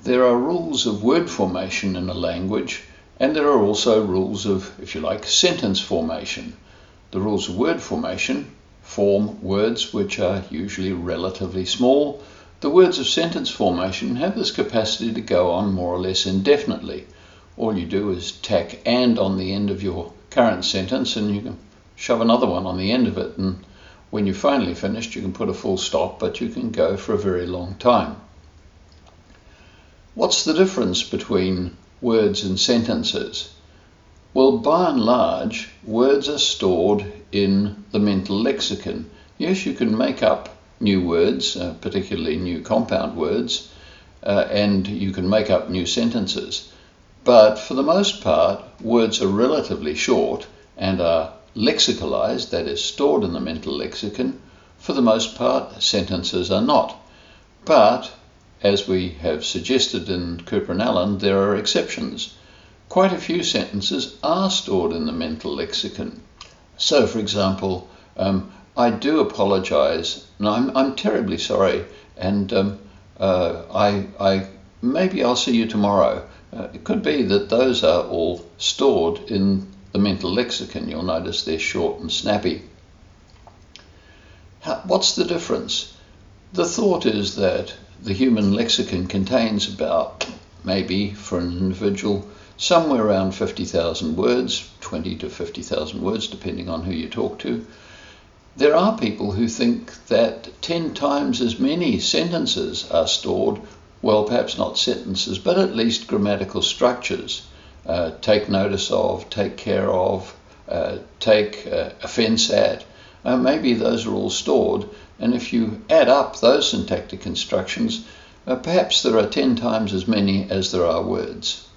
There are rules of word formation in a language, and there are also rules of, if you like, sentence formation. The rules of word formation form words which are usually relatively small. The words of sentence formation have this capacity to go on more or less indefinitely. All you do is tack "and" on the end of your current sentence, and you can shove another one on the end of it, and when you're finally finished you can put a full stop, but you can go for a very long time. What's the difference between words and sentences? Well, by and large, words are stored in the mental lexicon. Yes, you can make up new words, particularly new compound words, and you can make up new sentences. But for the most part, words are relatively short and are lexicalized, that is, stored in the mental lexicon. For the most part, sentences are not. But, as we have suggested in Cooper and Allen, there are exceptions. Quite a few sentences are stored in the mental lexicon. So, for example, I do apologize, and I'm terribly sorry, and maybe I'll see you tomorrow. It could be that those are all stored in the mental lexicon. You'll notice they're short and snappy. What's the difference? The thought is that the human lexicon contains about, maybe for an individual, somewhere around 50,000 words, 20 to 50,000 words, depending on who you talk to. There are people who think that 10 times as many sentences are stored, well, perhaps not sentences, but at least grammatical structures. Take notice of, take care of, take offense at. Maybe those are all stored, and if you add up those syntactic instructions, perhaps there are 10 times as many as there are words.